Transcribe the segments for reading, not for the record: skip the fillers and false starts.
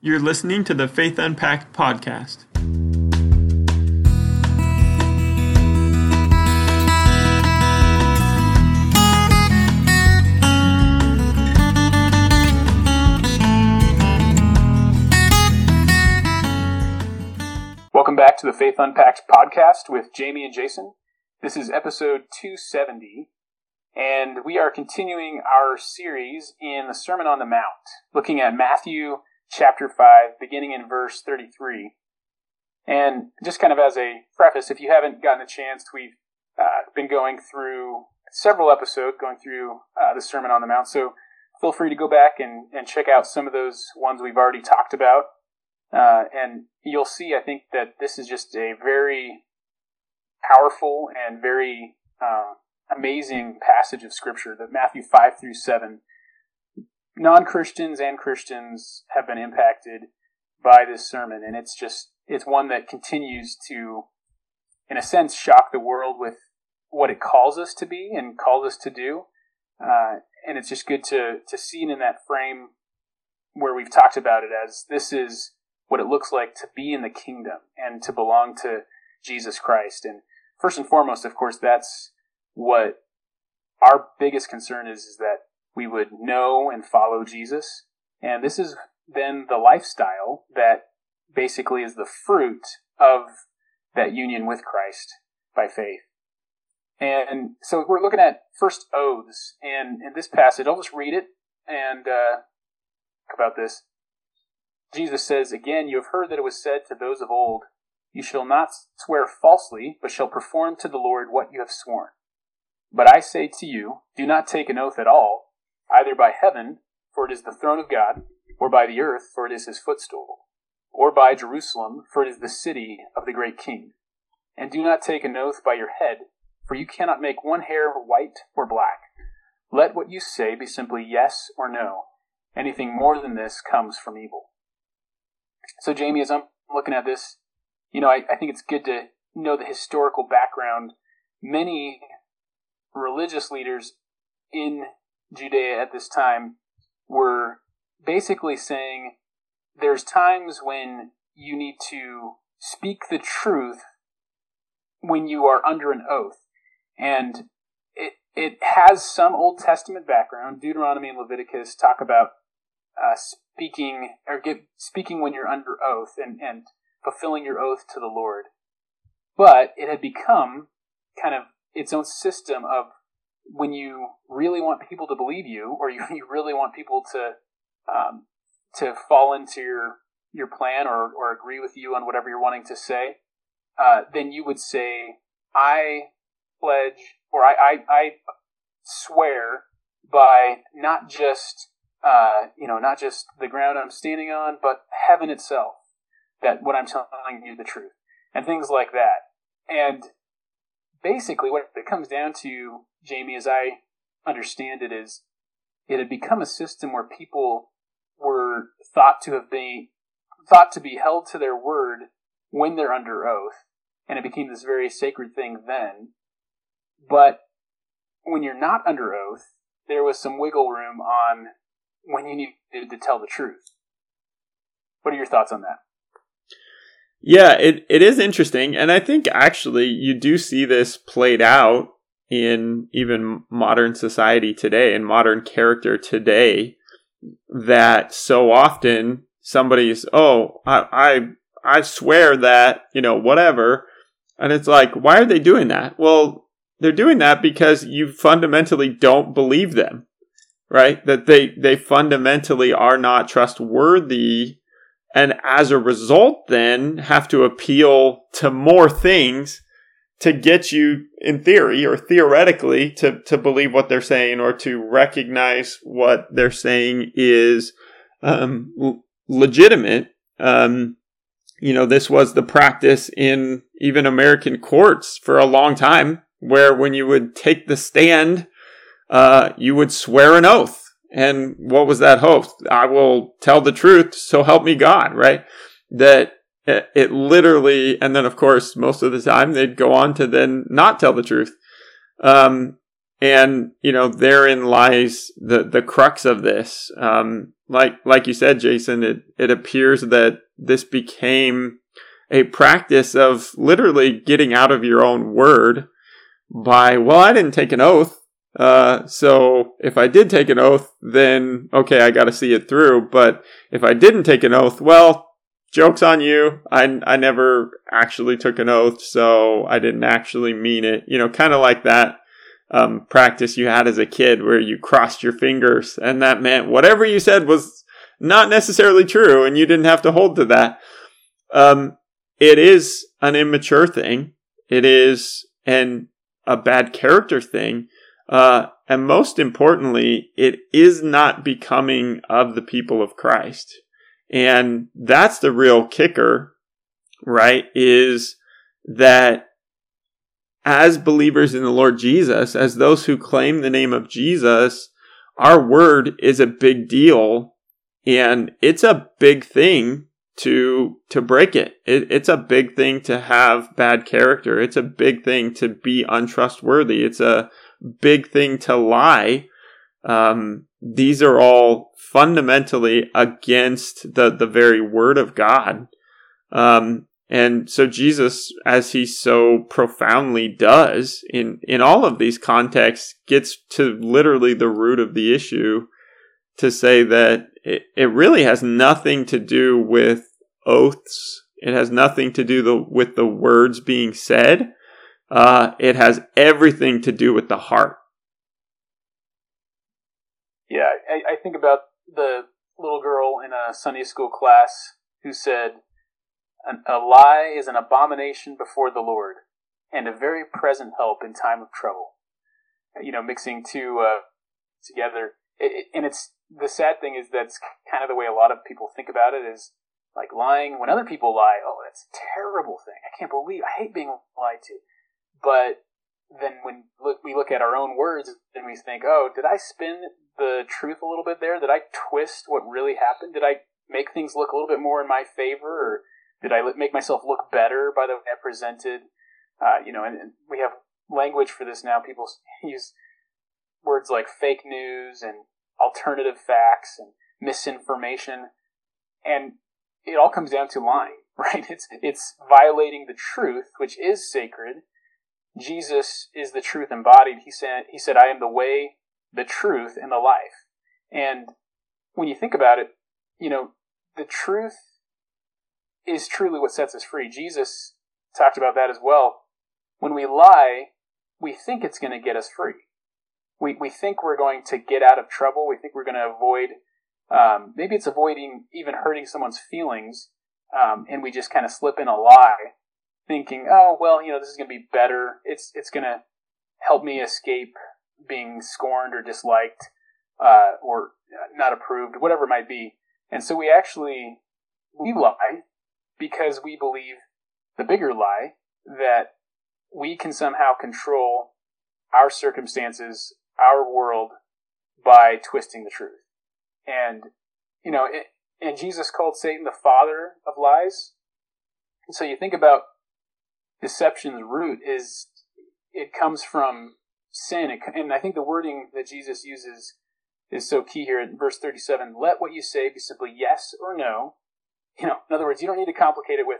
You're listening to the Faith Unpacked podcast. Welcome back to the Faith Unpacked podcast with Jamie and Jason. This is episode 270, and we are continuing our series in the Sermon on the Mount, looking at Matthew chapter 5, beginning in verse 33. And just kind of as a preface, if you haven't gotten a chance, we've been going through several episodes, going through the Sermon on the Mount, so feel free to go back and check out some of those ones we've already talked about. And you'll see, I think, that this is just a very powerful and very amazing passage of Scripture, that Matthew 5 through 7, non-Christians and Christians have been impacted by this sermon. And it's one that continues to, in a sense, shock the world with what it calls us to be and calls us to do. And it's just good to see it in that frame where we've talked about it as this is what it looks like to be in the kingdom and to belong to Jesus Christ. And first and foremost, of course, that's what our biggest concern is that we would know and follow Jesus. And this is then the lifestyle that basically is the fruit of that union with Christ by faith. And so we're looking at first oaths. And in this passage, I'll just read it and talk about this. Jesus says, "Again, you have heard that it was said to those of old, 'You shall not swear falsely, but shall perform to the Lord what you have sworn.' But I say to you, do not take an oath at all, either by heaven, for it is the throne of God, or by the earth, for it is his footstool, or by Jerusalem, for it is the city of the great king. And do not take an oath by your head, for you cannot make one hair white or black. Let what you say be simply yes or no. Anything more than this comes from evil." So, Jamie, as I'm looking at this, I think it's good to know the historical background. Many religious leaders in Judea at this time were basically saying there's times when you need to speak the truth when you are under an oath. And it has some Old Testament background. Deuteronomy and Leviticus talk about speaking when you're under oath and fulfilling your oath to the Lord. But it had become kind of its own system of when you really want people to believe you, or you really want people to fall into your plan or agree with you on whatever you're wanting to say, then you would say, "I pledge," or I swear by not just the ground I'm standing on, but heaven itself, that what I'm telling you is the truth, and things like that. And basically what it comes down to, Jamie, as I understand it, is it had become a system where people were thought to be held to their word when they're under oath, and it became this very sacred thing then. But when you're not under oath, there was some wiggle room on when you needed to tell the truth. What are your thoughts on that? Yeah, it is interesting. And I think actually you do see this played out in even modern society today, in modern character today, that so often somebody's, I swear that, whatever. And it's like, why are they doing that? Well, they're doing that because you fundamentally don't believe them, right? That they fundamentally are not trustworthy, and as a result then have to appeal to more things to get you, in theory or theoretically, to believe what they're saying, or to recognize what they're saying is legitimate. This was the practice in even American courts for a long time, where when you would take the stand, you would swear an oath. And what was that oath? I will tell the truth, so help me God, right? That it literally, and then of course, most of the time they'd go on to then not tell the truth. And, therein lies the crux of this. Like you said, Jason, it appears that this became a practice of literally getting out of your own word by, well, I didn't take an oath. So if I did take an oath, then, okay, I got to see it through. But if I didn't take an oath, well, joke's on you. I never actually took an oath, so I didn't actually mean it. Kind of like that practice you had as a kid where you crossed your fingers and that meant whatever you said was not necessarily true and you didn't have to hold to that. It is an immature thing. It is a bad character thing. And most importantly, it is not becoming of the people of Christ. And that's the real kicker, right? Is that as believers in the Lord Jesus, as those who claim the name of Jesus, our word is a big deal. And it's a big thing to break it. It's a big thing to have bad character. It's a big thing to be untrustworthy. It's a big thing to lie. These are all fundamentally against the very word of God. And so Jesus, as he so profoundly does in all of these contexts, gets to literally the root of the issue to say that it really has nothing to do with oaths. It has nothing to do with the words being said. It has everything to do with the heart. Yeah, I think about the little girl in a Sunday school class who said, a lie is an abomination before the Lord and a very present help in time of trouble. Mixing two together. And it's the sad thing is that's kind of the way a lot of people think about it is like lying. When other people lie, oh, that's a terrible thing. I hate being lied to. But then when we look at our own words and we think, oh, did I spin the truth a little bit there? Did I twist what really happened? Did I make things look a little bit more in my favor? Or did I make myself look better by the way I presented? And we have language for this now. People use words like fake news and alternative facts and misinformation. And it all comes down to lying, right? It's violating the truth, which is sacred. Jesus is the truth embodied. He said, I am the way, the truth, and the life. And when you think about it, the truth is truly what sets us free. Jesus talked about that as well. When we lie, we think it's going to get us free. We think we're going to get out of trouble. We think we're going to avoid, maybe it's avoiding even hurting someone's feelings, and we just kind of slip in a lie, thinking, oh, well, this is going to be better. It's going to help me escape being scorned or disliked, or not approved, whatever it might be. And so we lie because we believe the bigger lie that we can somehow control our circumstances, our world, by twisting the truth. And, and Jesus called Satan the father of lies. And so you think about deception's root it comes from sin. And I think the wording that Jesus uses is so key here in verse 37. Let what you say be simply yes or no. In other words, you don't need to complicate it with,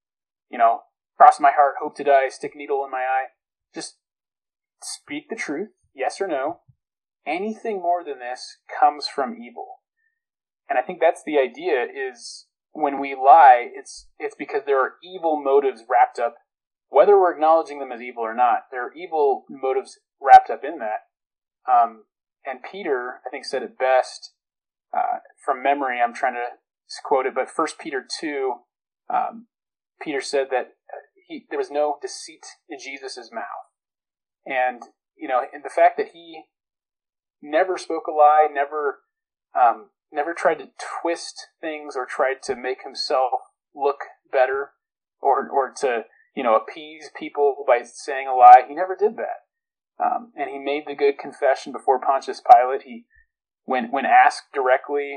cross my heart, hope to die, stick a needle in my eye. Just speak the truth, yes or no. Anything more than this comes from evil. And I think that's the idea is when we lie, it's because there are evil motives wrapped up, whether we're acknowledging them as evil or not. There are evil motives wrapped up in that. And Peter, I think, said it best. From memory, I'm trying to quote it, but 1 Peter 2, Peter said that there was no deceit in Jesus' mouth. And, and the fact that he never spoke a lie, never tried to twist things or tried to make himself look better or to, appease people by saying a lie. He never did that. And he made the good confession before Pontius Pilate. He, when asked directly,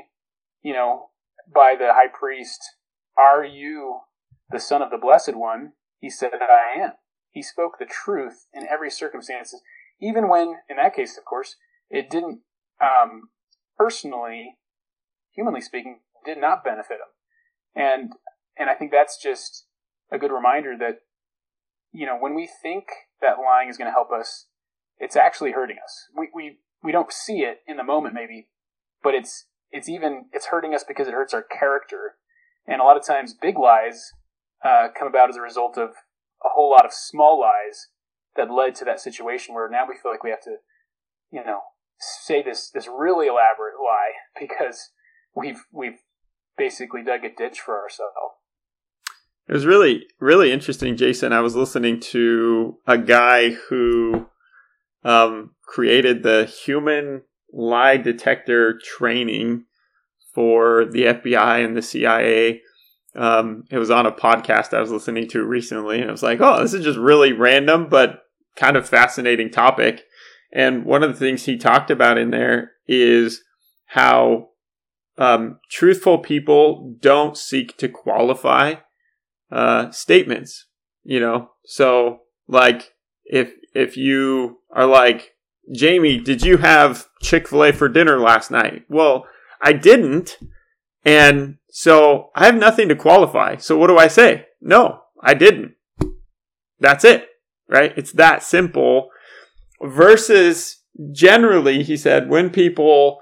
by the high priest, are you the Son of the Blessed One? He said that I am. He spoke the truth in every circumstance. even when, in that case, of course, it didn't, personally, humanly speaking, did not benefit him. And I think that's just a good reminder that, when we think that lying is going to help us, it's actually hurting us. We don't see it in the moment, maybe, but it's hurting us because it hurts our character. And a lot of times, big lies come about as a result of a whole lot of small lies that led to that situation where now we feel like we have to, say this really elaborate lie because we've basically dug a ditch for ourselves. It was really, really interesting, Jason. I was listening to a guy who created the human lie detector training for the FBI and the CIA. It was on a podcast I was listening to recently, and I was like, oh, this is just really random, but kind of fascinating topic. And one of the things he talked about in there is how truthful people don't seek to qualify statements, So, like, if you are like, Jamie, did you have Chick-fil-A for dinner last night? Well, I didn't. And so I have nothing to qualify. So what do I say? No, I didn't. That's it, right? It's that simple. Versus generally, he said, when people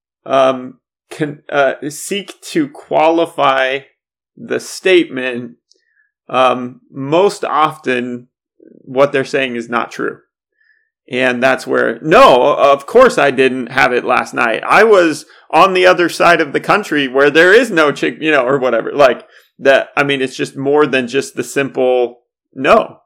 seek to qualify the statement, most often what they're saying is not true. And that's where, no, of course I didn't have it last night. I was on the other side of the country where there is no chick, or whatever. Like that. I mean, it's just more than just the simple no.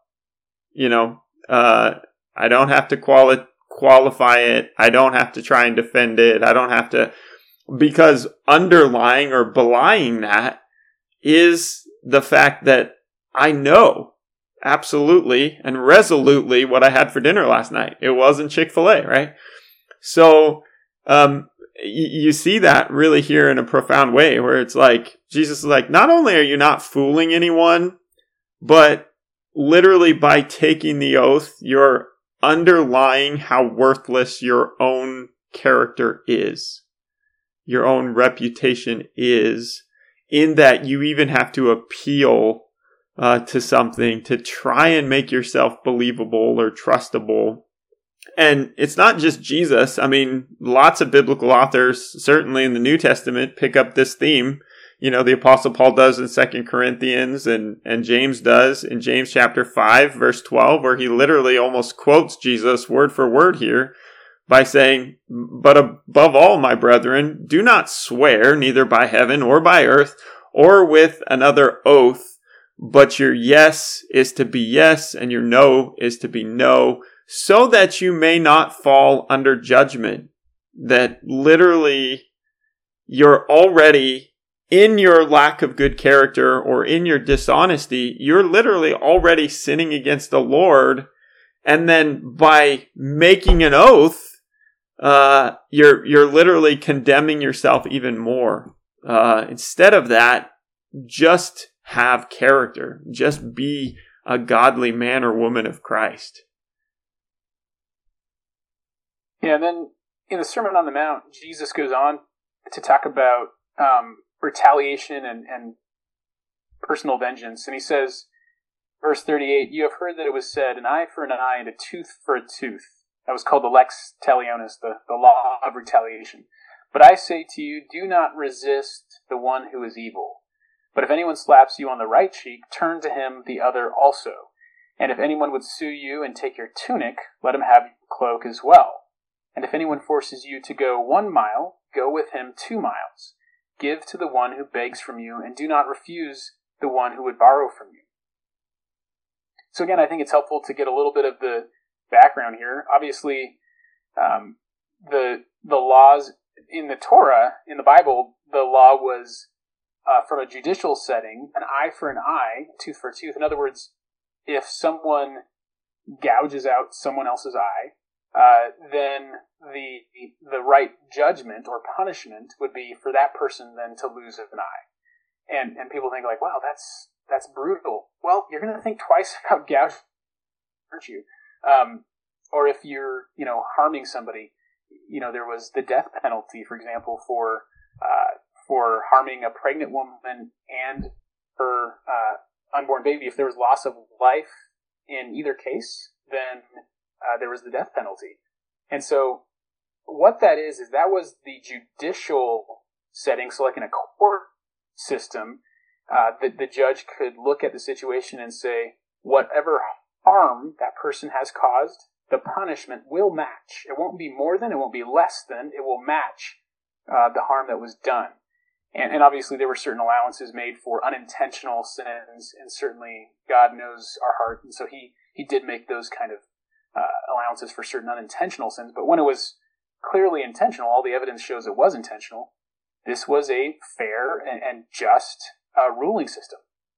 I don't have to qualify it. I don't have to try and defend it. I don't have to, because underlying or belying that is the fact that I know absolutely and resolutely what I had for dinner last night. It wasn't Chick-fil-A, right? So, you see that really here in a profound way where it's like, Jesus is like, not only are you not fooling anyone, but literally by taking the oath, you're underlying how worthless your own character is, your own reputation is, in that you even have to appeal to something to try and make yourself believable or trustable. And it's not just Jesus. I mean, lots of biblical authors, certainly in the New Testament, pick up this theme. The Apostle Paul does in 2 Corinthians and James does in James chapter 5, verse 12, where he literally almost quotes Jesus word for word here by saying, "But above all, my brethren, do not swear, neither by heaven or by earth or with another oath, but your yes is to be yes and your no is to be no, so that you may not fall under judgment." That literally you're already, in your lack of good character or in your dishonesty, you're literally already sinning against the Lord. And then by making an oath, you're literally condemning yourself even more. Instead of that, just have character. Just be a godly man or woman of Christ. Yeah, and then in the Sermon on the Mount, Jesus goes on to talk about retaliation and personal vengeance. And he says, verse 38, "You have heard that it was said, an eye for an eye and a tooth for a tooth." That was called the lex talionis, the law of retaliation. "But I say to you, do not resist the one who is evil. But if anyone slaps you on the right cheek, turn to him the other also. And if anyone would sue you and take your tunic, let him have your cloak as well. And if anyone forces you to go 1 mile, go with him 2 miles. Give to the one who begs from you, and do not refuse the one who would borrow from you." So again, I think it's helpful to get a little bit of the background here. Obviously, the laws in the Torah, in the Bible, the law was from a judicial setting, an eye for an eye, tooth for a tooth. In other words, if someone gouges out someone else's eye, then the right judgment or punishment would be for that person then to lose an eye. And people think like, wow, that's brutal. Well, you're going to think twice about gouging, aren't you? or if you're, harming somebody, there was the death penalty, for example, for harming a pregnant woman and her unborn baby. If there was loss of life in either case, then there was the death penalty. And so what that is that was the judicial setting. So like in a court system, the judge could look at the situation and say, whatever harm that person has caused, the punishment will match. It won't be more than, it won't be less than, it will match the harm that was done. And obviously there were certain allowances made for unintentional sins, and certainly God knows our heart, and so he did make those kind of allowances for certain unintentional sins. But when it was clearly intentional, all the evidence shows it was intentional, this was a fair and just ruling system.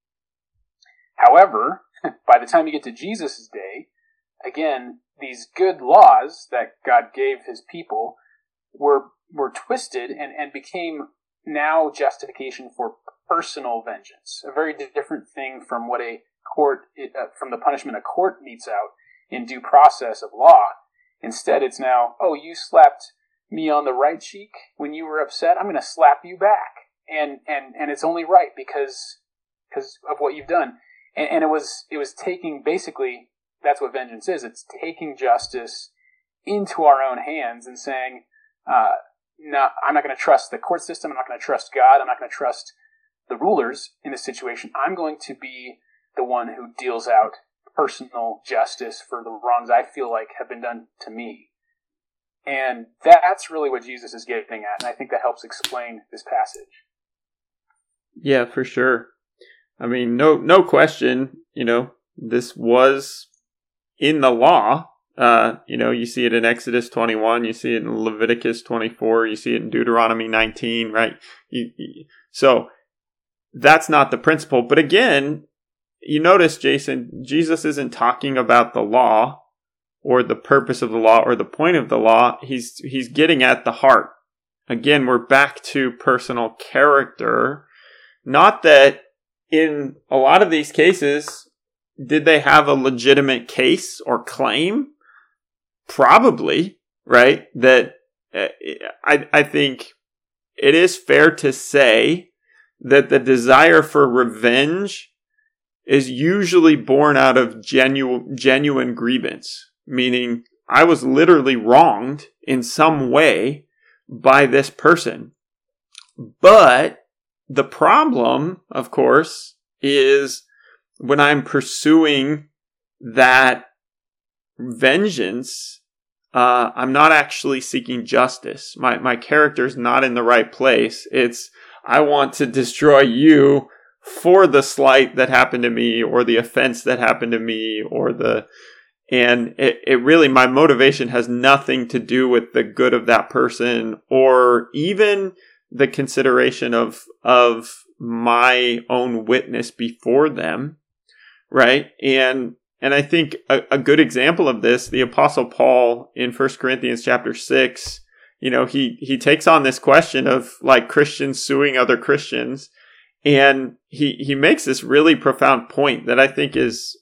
However, by the time you get to Jesus' day, again, these good laws that God gave his people were twisted and became now justification for personal vengeance. A very different thing from what a court, from the punishment a court metes out in due process of law. Instead, it's now, oh, you slapped me on the right cheek when you were upset, I'm going to slap you back. And it's only right because of what you've done. And it was taking, basically, that's what vengeance is. It's taking justice into our own hands and saying, no, I'm not going to trust the court system. I'm not going to trust God. I'm not going to trust the rulers in this situation. I'm going to be the one who deals out personal justice for the wrongs I feel like have been done to me. And that's really what Jesus is getting at. And I think that helps explain this passage. Yeah, for sure. I mean, no question, this was in the law. You see it in Exodus 21, you see it in Leviticus 24, you see it in Deuteronomy 19, right? So that's not the principle. But again, you notice, Jason, Jesus isn't talking about the law or the purpose of the law or the point of the law. He's getting at the heart. Again, we're back to personal character. Not that in a lot of these cases, did they have a legitimate case or claim? Probably, right? That I think it is fair to say that the desire for revenge is usually born out of genuine grievance, meaning I was literally wronged in some way by this person. But the problem, of course, is when I'm pursuing that vengeance, I'm not actually seeking justice. My character's not in the right place. It's, I want to destroy you for the slight that happened to me, or the offense that happened to me, and it really, my motivation has nothing to do with the good of that person, or even the consideration of my own witness before them, right? And I think a good example of this, the Apostle Paul in 1 Corinthians chapter 6, he takes on this question of like Christians suing other Christians, and he makes this really profound point that I think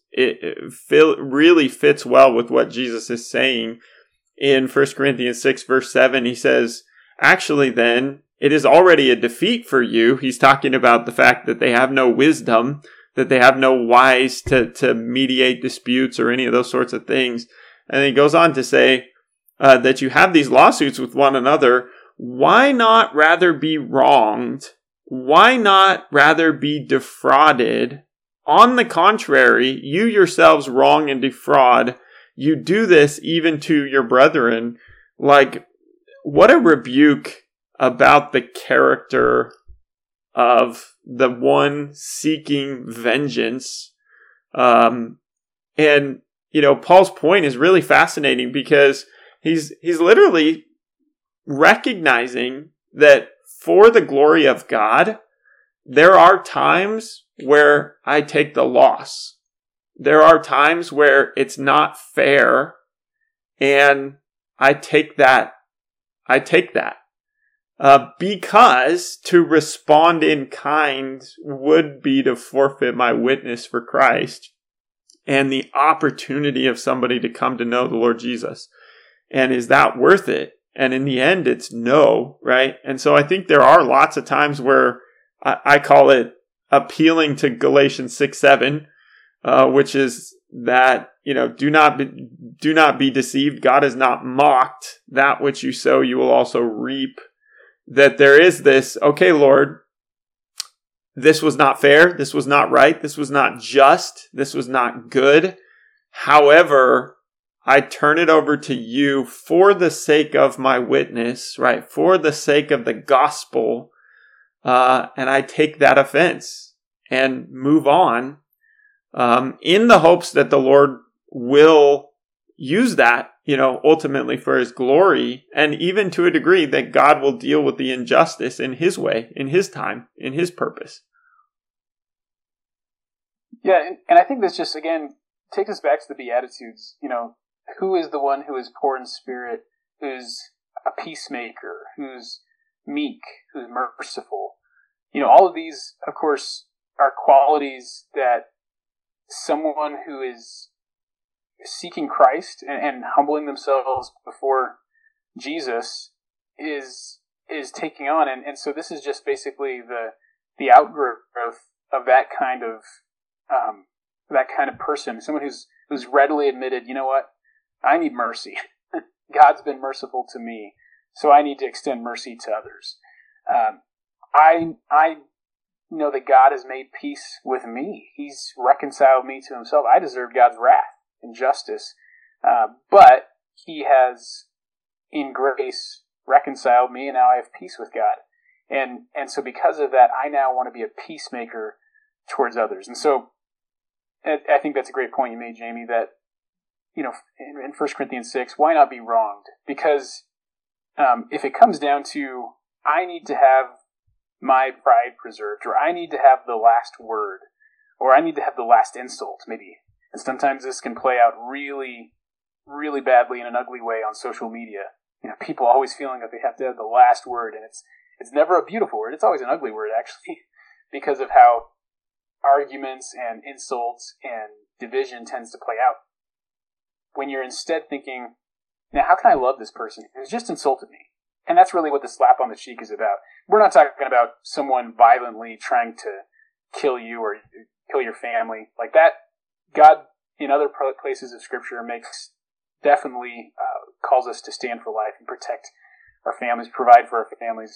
really fits well with what Jesus is saying. In 1 Corinthians 6 verse 7, he says, actually then, it is already a defeat for you. He's talking about the fact that they have no wisdom, that they have no wise to mediate disputes or any of those sorts of things. And he goes on to say that you have these lawsuits with one another. Why not rather be wronged? Why not rather be defrauded? On the contrary, you yourselves wrong and defraud. You do this even to your brethren. Like, what a rebuke about the character of the one seeking vengeance. And, Paul's point is really fascinating because he's literally recognizing that for the glory of God, there are times where I take the loss. There are times where it's not fair, and I take that. Because to respond in kind would be to forfeit my witness for Christ. and the opportunity of somebody to come to know the Lord Jesus. And is that worth it? And in the end, it's no, right? And so I think there are lots of times where I call it appealing to Galatians 6:7, which is that, do not be deceived. God is not mocked. That which you sow, you will also reap. That there is this, okay, Lord, this was not fair. This was not right. This was not just. This was not good. However, I turn it over to you for the sake of my witness, right? For the sake of the gospel. And I take that offense and move on, in the hopes that the Lord will use that, ultimately for his glory, and even to a degree that God will deal with the injustice in his way, in his time, in his purpose. Yeah, and I think this just, again, takes us back to the Beatitudes. Who is the one who is poor in spirit, who's a peacemaker, who's meek, who's merciful? All of these, of course, are qualities that someone who is seeking Christ and humbling themselves before Jesus is taking on. And so this is just basically the outgrowth of that kind of person, someone who's readily admitted, you know what, I need mercy. God's been merciful to me, so I need to extend mercy to others. I know that God has made peace with me. He's reconciled me to himself. I deserve God's wrath and justice, but he has, in grace, reconciled me, and now I have peace with God. And so because of that, I now want to be a peacemaker towards others. And so I think that's a great point you made, Jamie, that, in 1 Corinthians 6, why not be wronged? Because if it comes down to, I need to have my pride preserved, or I need to have the last word, or I need to have the last insult, maybe. And sometimes this can play out really, really badly in an ugly way on social media. People always feeling that they have to have the last word, and it's never a beautiful word. It's always an ugly word, actually, because of how arguments and insults and division tends to play out. When you're instead thinking, now how can I love this person who's just insulted me? And that's really what the slap on the cheek is about. We're not talking about someone violently trying to kill you or kill your family like that. God, in other places of Scripture, definitely calls us to stand for life and protect our families, provide for our families,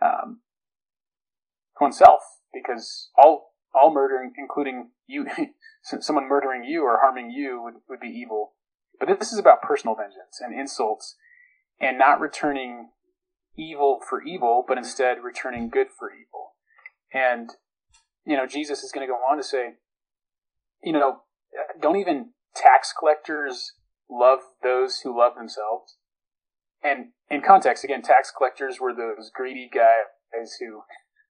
oneself, because all murdering, including you, someone murdering you or harming you would be evil. But this is about personal vengeance and insults, and not returning evil for evil, but instead returning good for evil. And, Jesus is going to go on to say, don't even tax collectors love those who love themselves? And in context, again, tax collectors were those greedy guys who,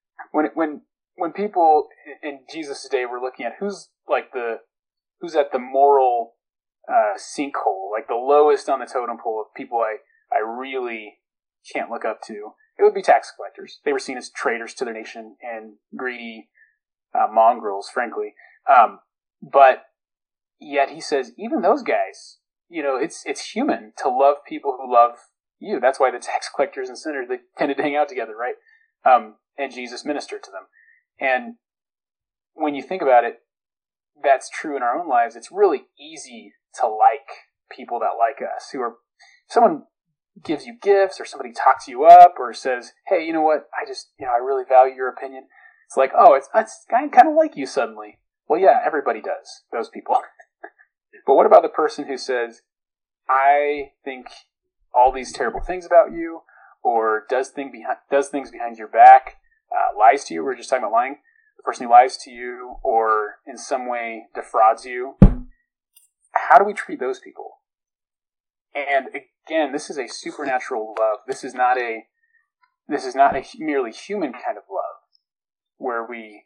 when people in Jesus' day were looking at who's at the moral sinkhole, like the lowest on the totem pole of people I really can't look up to, it would be tax collectors. They were seen as traitors to their nation and greedy mongrels, frankly. But yet he says, even those guys, it's human to love people who love you. That's why the tax collectors and sinners, they tended to hang out together, right? And Jesus ministered to them. And when you think about it, that's true in our own lives. It's really easy to like people that like us, someone gives you gifts, or somebody talks you up, or says, hey, you know what, I really value your opinion. It's like, oh, I kind of like you suddenly. Well, yeah, everybody does, those people. But what about the person who says, I think all these terrible things about you, or does things behind your back, lies to you? We're just talking about lying. The person who lies to you or in some way defrauds you. How do we treat those people? And again, this is a supernatural love. This is not a merely human kind of love, where we,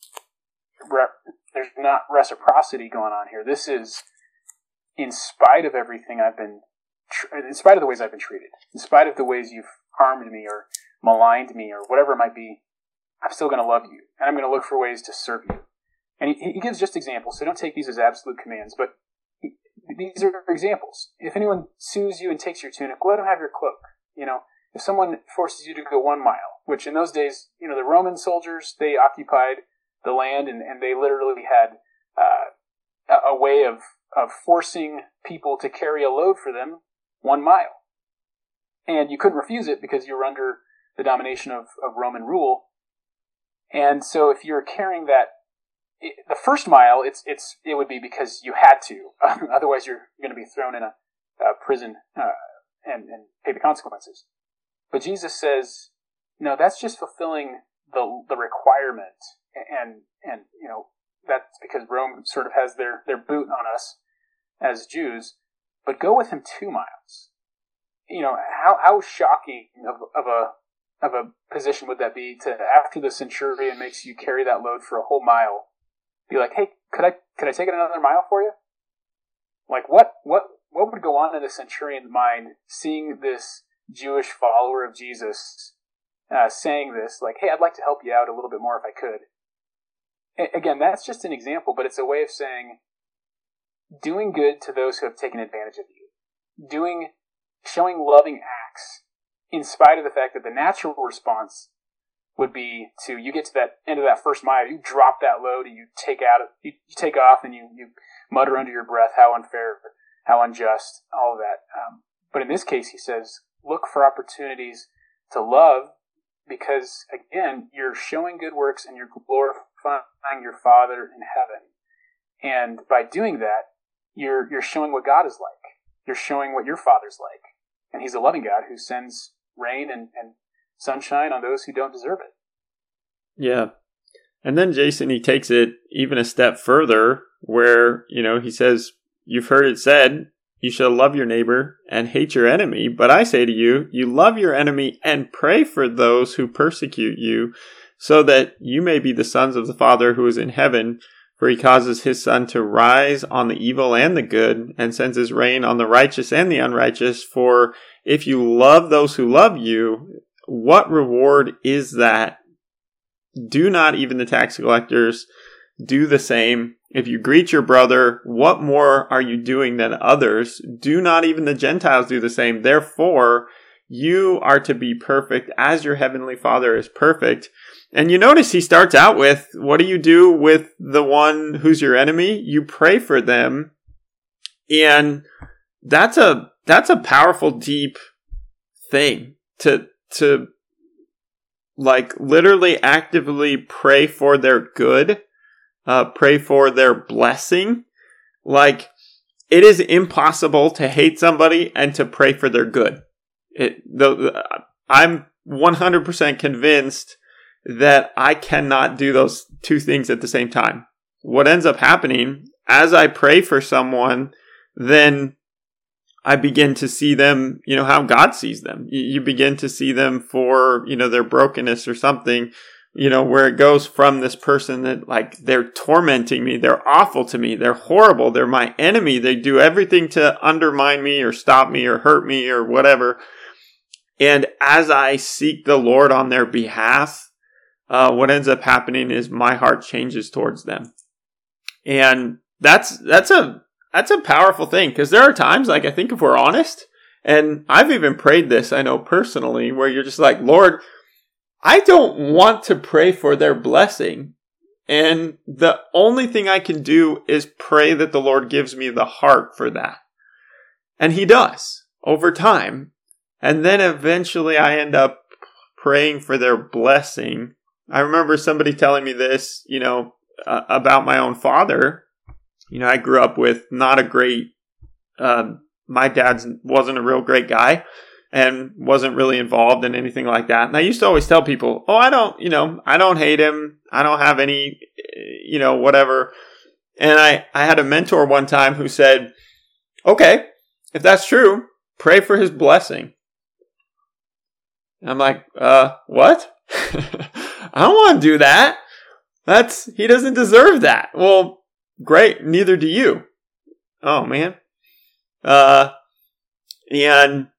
there's not reciprocity going on here. This is, in spite of everything in spite of the ways I've been treated, in spite of the ways you've harmed me or maligned me or whatever it might be, I'm still going to love you, and I'm going to look for ways to serve you. And he gives just examples, so don't take these as absolute commands, but these are examples. If anyone sues you and takes your tunic, let him have your cloak. If someone forces you to go 1 mile, which in those days, the Roman soldiers, they occupied the land and they literally had a way of forcing people to carry a load for them 1 mile. And you couldn't refuse it because you were under the domination of Roman rule. And so if you're carrying that, the first mile, it would be because you had to. Otherwise, you're going to be thrown in a prison and pay the consequences. But Jesus says, no, that's just fulfilling the requirement, and that's because Rome sort of has their boot on us as Jews. But go with him 2 miles. How shocking of a position would that be to, after the centurion makes you carry that load for a whole mile, be like, hey, could I take it another mile for you? Like, what would go on in the centurion's mind seeing this Jewish follower of Jesus saying this, like, hey, I'd like to help you out a little bit more if I could. Again, that's just an example, but it's a way of saying doing good to those who have taken advantage of you. Showing loving acts in spite of the fact that the natural response would be you get to that end of that first mile, you drop that load and you take off and you mutter under your breath, how unfair, how unjust, all of that. But in this case, he says, look for opportunities to love, because again, you're showing good works and you're glorifying your Father in heaven. And by doing that, you're showing what God is like. You're showing what your Father's like. And he's a loving God who sends rain and sunshine on those who don't deserve it. Yeah. And then Jason, he takes it even a step further where, he says, you've heard it said, you shall love your neighbor and hate your enemy. But I say to you, you love your enemy and pray for those who persecute you, so that you may be the sons of the Father who is in heaven. For he causes his sun to rise on the evil and the good, and sends his rain on the righteous and the unrighteous. For if you love those who love you, what reward is that? Do not even the tax collectors do the same? If you greet your brother, what more are you doing than others? Do not even the Gentiles do the same? Therefore, you are to be perfect as your heavenly Father is perfect. And you notice he starts out with, what do you do with the one who's your enemy? You pray for them. And that's a powerful, deep thing to like literally actively pray for their good, pray for their blessing. Like, it is impossible to hate somebody and to pray for their good. I'm 100% convinced that I cannot do those two things at the same time. What ends up happening, as I pray for someone, then I begin to see them, how God sees them. You begin to see them for, their brokenness or something, where it goes from this person that, like, they're tormenting me, they're awful to me, they're horrible, they're my enemy, they do everything to undermine me or stop me or hurt me or whatever. And as I seek the Lord on their behalf, what ends up happening is my heart changes towards them. And that's a powerful thing, because there are times, like, I think if we're honest, and I've even prayed this, I know personally, where you're just like, Lord, I don't want to pray for their blessing. And the only thing I can do is pray that the Lord gives me the heart for that. And he does over time. And then eventually I end up praying for their blessing. I remember somebody telling me this, about my own father. I grew up with not a great, my dad wasn't a real great guy and wasn't really involved in anything like that. And I used to always tell people, I don't hate him. I don't have any, whatever. And I had a mentor one time who said, okay, if that's true, pray for his blessing. And I'm like, what? I don't want to do that. He doesn't deserve that. Well, great. Neither do you. Oh, man.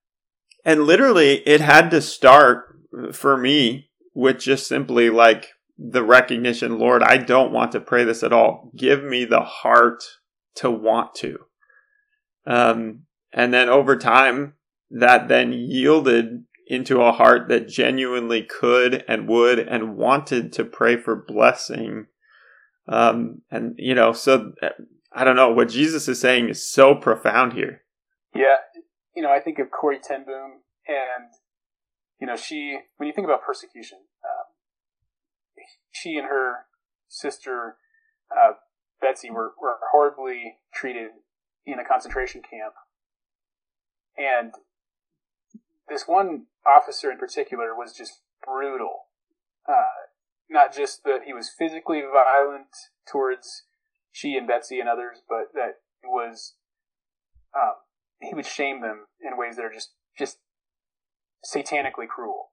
And literally it had to start for me with just simply, like, the recognition, Lord, I don't want to pray this at all. Give me the heart to want to. And then over time, that then yielded into a heart that genuinely could and would and wanted to pray for blessing. And, so I don't know, what Jesus is saying is so profound here. Yeah. I think of Corrie ten Boom, and, when you think about persecution, she and her sister, Betsy, were horribly treated in a concentration camp. And this one officer in particular was just brutal. Not just that he was physically violent towards she and Betsy and others, but that it was, he would shame them in ways that are just satanically cruel.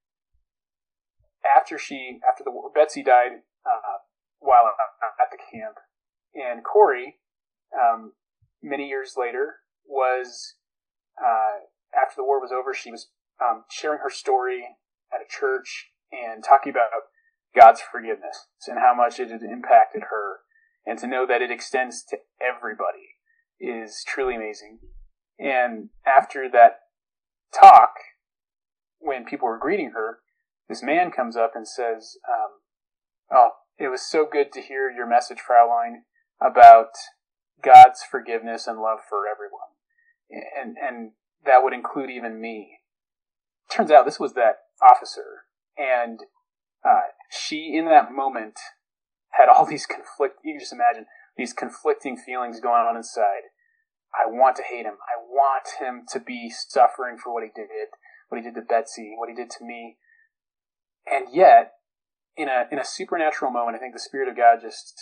Betsy died while at the camp, and Corrie, many years later, was after the war was over, she was sharing her story at a church and talking about God's forgiveness and how much it had impacted her, and to know that it extends to everybody is truly amazing. And after that talk, when people were greeting her, this man comes up and says, "Oh, it was so good to hear your message, Fraulein, about God's forgiveness and love for everyone. And that would include even me." Turns out this was that officer. And she, in that moment, had all these you can just imagine, these conflicting feelings going on inside. I want to hate him. I want him to be suffering for what he did to Betsy, what he did to me. And yet, in a supernatural moment, I think the Spirit of God just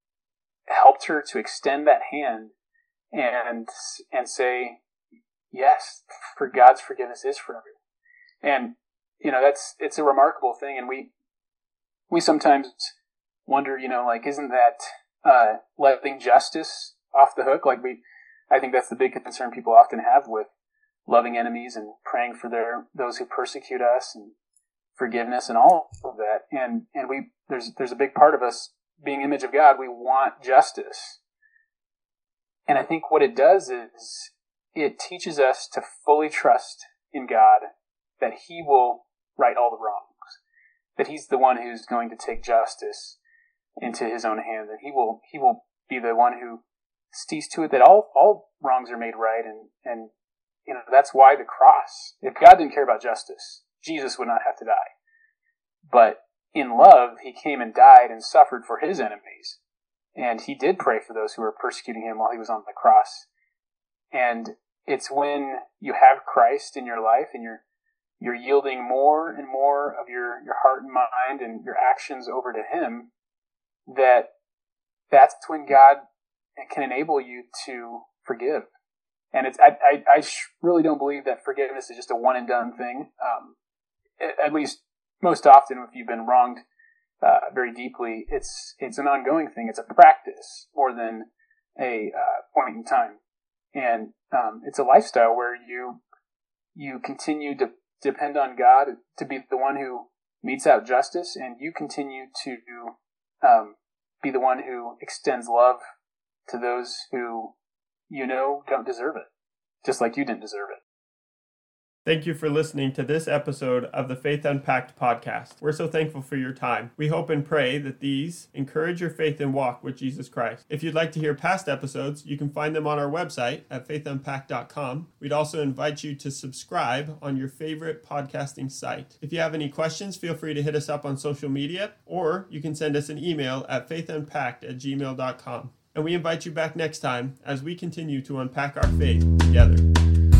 helped her to extend that hand and say, yes, for God's forgiveness is for everyone. And, it's a remarkable thing. And we sometimes wonder, isn't that letting justice off the hook? I think that's the big concern people often have with loving enemies and praying for those who persecute us and forgiveness and all of that. And there's a big part of us being image of God. We want justice. And I think what it does is it teaches us to fully trust in God that He will right all the wrongs, that He's the one who's going to take justice into His own hand, that He will be the one who sees to it that all wrongs are made right. And that's why the cross. If God didn't care about justice, Jesus would not have to die. But in love, He came and died and suffered for His enemies. And He did pray for those who were persecuting Him while He was on the cross. And it's when you have Christ in your life and you're yielding more and more of your heart and mind and your actions over to Him, that's when God can enable you to forgive. And I really don't believe that forgiveness is just a one and done thing. At least most often, if you've been wronged very deeply, it's an ongoing thing. It's a practice more than a point in time. And it's a lifestyle where you continue to depend on God to be the one who metes out justice, and you continue to be the one who extends love to those who don't deserve it, just like you didn't deserve it. Thank you for listening to this episode of the Faith Unpacked podcast. We're so thankful for your time. We hope and pray that these encourage your faith and walk with Jesus Christ. If you'd like to hear past episodes, you can find them on our website at faithunpacked.com. We'd also invite you to subscribe on your favorite podcasting site. If you have any questions, feel free to hit us up on social media, or you can send us an email at faithunpacked@gmail.com. And we invite you back next time as we continue to unpack our faith together.